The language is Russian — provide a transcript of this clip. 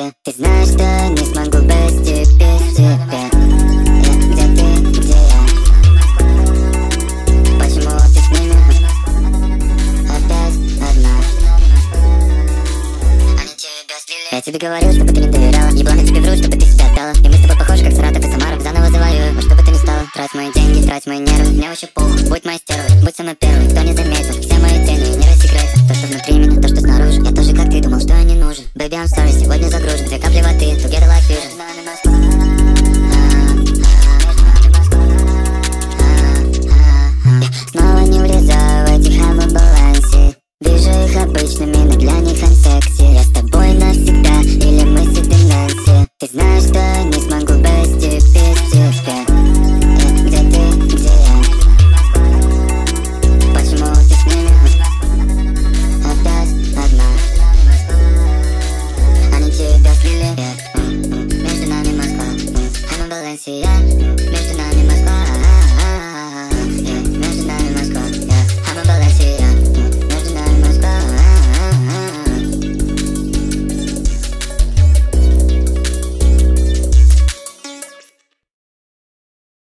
тебе. Ты знаешь, что не смогу без тебя. Где ты, где я? Почему ты с ними опять одна? Они тебя слили. Я тебе говорил, чтобы ты не доверяла. Ебланы тебе врут, чтобы ты себя отдала. И мы с тобой похожи, как Саратов и Самара. Заново завоюю, во что бы ты ни стала. Трать мои деньги, трать мои нервы. Мне вообще похуй, будь моей стервой. Будь со мной первой, кто не заметил. Все мои тени, не рассекретят. То, что внутри меня, то, что снаружи. Я тоже, как ты, думал, что я не нужен. Baby, I'm sorry, сегодня загружен. 2 капли воды, together like fusion. Снова не влезаю в эти хамы в балансе. Вижу их обычными, но для них I'm секси. Я с тобой навсегда, или мы с этой Нэнси. Ты знаешь, что не смогу без тебя. Где ты, где я? Почему ты с ними опять одна? Они тебя слили. Между нами Москва. I'm a Balenciaga.